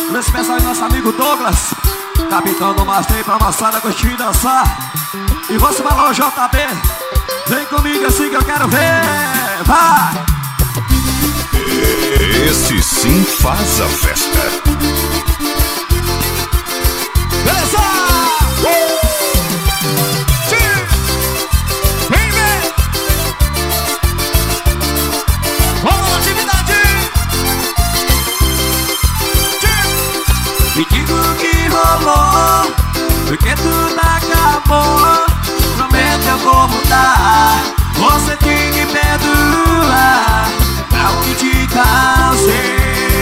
Esse pessoal é nosso amigo Douglas, capitão do Master pra moçada curtir e dançar. E você falou JB, vem comigo assim que eu quero ver. Vai! Esse sim faz a festa. Beleza! Vem ver! Vamos na atividade! Me diga o que rolou, porque tudo acabou. Prometo eu vou mudar, você tem que perdoar ao que te causei.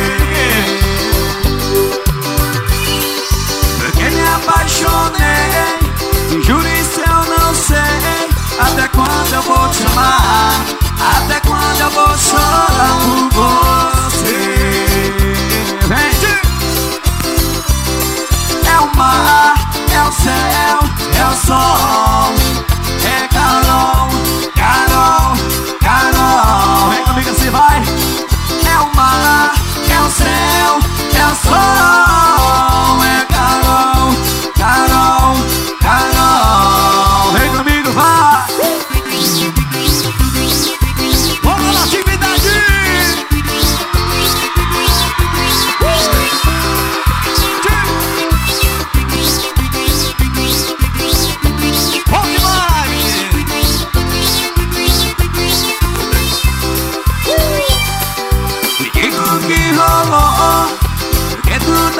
Porque me apaixonei, me jure se eu não sei até quando eu vou te amar, até quando eu vou chorar por você. Vem! É o mar, é o céu, é o sol, é Carol, Carol, Carol. Vem comigo assim, vai. É o mar, é o céu, é o sol, é Carol, Carol, Carol. Vem comigo, vai. Vamos na atividade.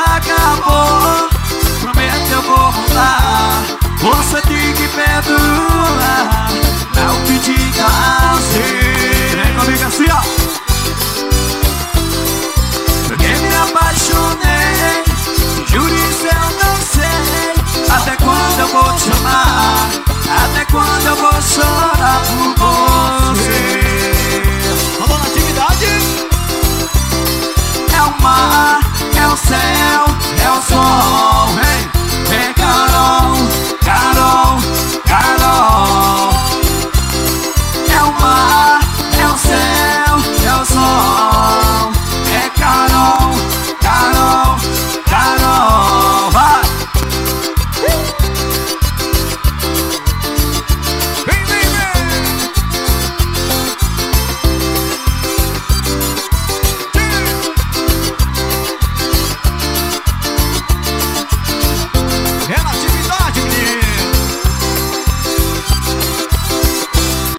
Acabou, prometo eu vou mudar, você tem que perdoar